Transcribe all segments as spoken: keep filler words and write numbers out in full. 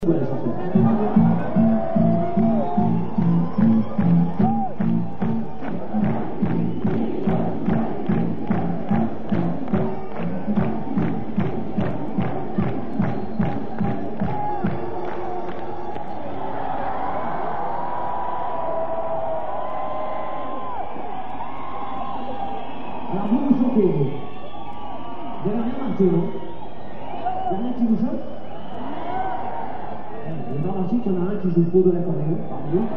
La chanson. Alors vous vous chantez, vous. Vous n'avez rien marqué, non? Il y en a qui vous chante? Il y en a ensuite, il y en a un qui joue trop de l'accordéon, parmi eux.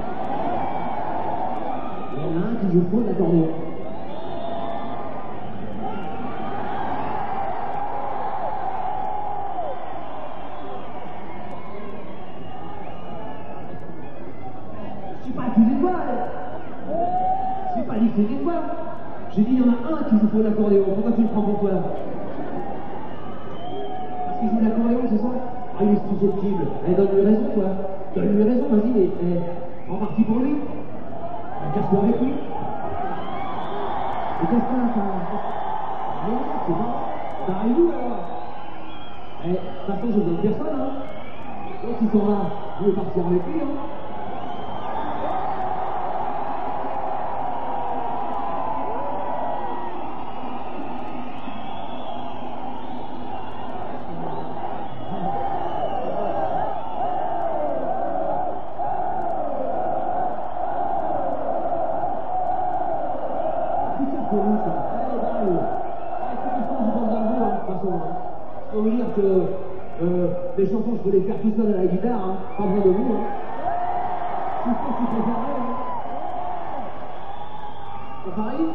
Il y en a un qui joue trop de l'accordéon. Je suis pas accusé de quoi, je suis pas accusé de quoi. J'ai dit, il y en a un qui joue trop de l'accordéon. Pourquoi tu le prends pour toi? Parce qu'il joue de l'accordéon, c'est ça? Ah, il est susceptible. Allez, donne-lui raison, quoi. Donne-lui raison, vas-y, mais, mais en partie pour lui. Casse-toi avec lui. Et casse-toi, ça. Non, c'est bon. Ça arrive où, alors? Eh, de toute façon, je donne personne, hein. Donc, ils sont là, je vais partir avec lui, hein. Je peux vous dire que euh, les chansons, je peux les faire tout seul à la guitare, hein, pas besoin de vous. Hein. C'est ce que tu préférerais, hein. C'est pareil.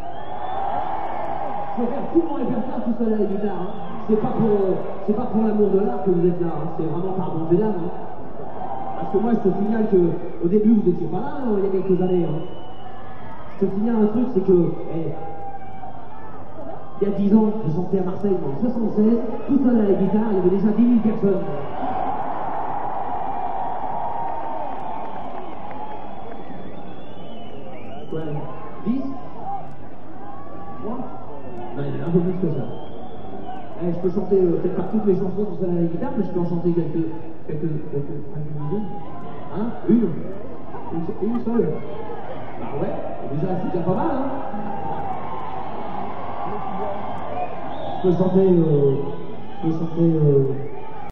Je peux faire tout mon répertoire tout seul à la guitare. Hein. C'est pas pour, euh, c'est pas pour l'amour de l'art que vous êtes là. Hein. C'est vraiment par bonté d'âme. Hein. Parce que moi, je te signale que au début, vous n'étiez pas là, hein, il y a quelques années. Hein. Je te signale un truc, c'est que hey, il y a dix ans, je chantais à Marseille en soixante-seize, tout seul à la guitare, il y avait déjà dix mille personnes. Ouais, dix? Moi? Non, il y en a un peu plus que ça. Eh, je peux chanter euh, peut-être pas toutes les chansons tout seul à la guitare, mais je peux en chanter quelques... quelques... quelques... quelques hein? Une? Une, une seule? Bah ouais, déjà, c'est déjà pas mal, hein? Je peux chanter, euh, je peux chanter, euh,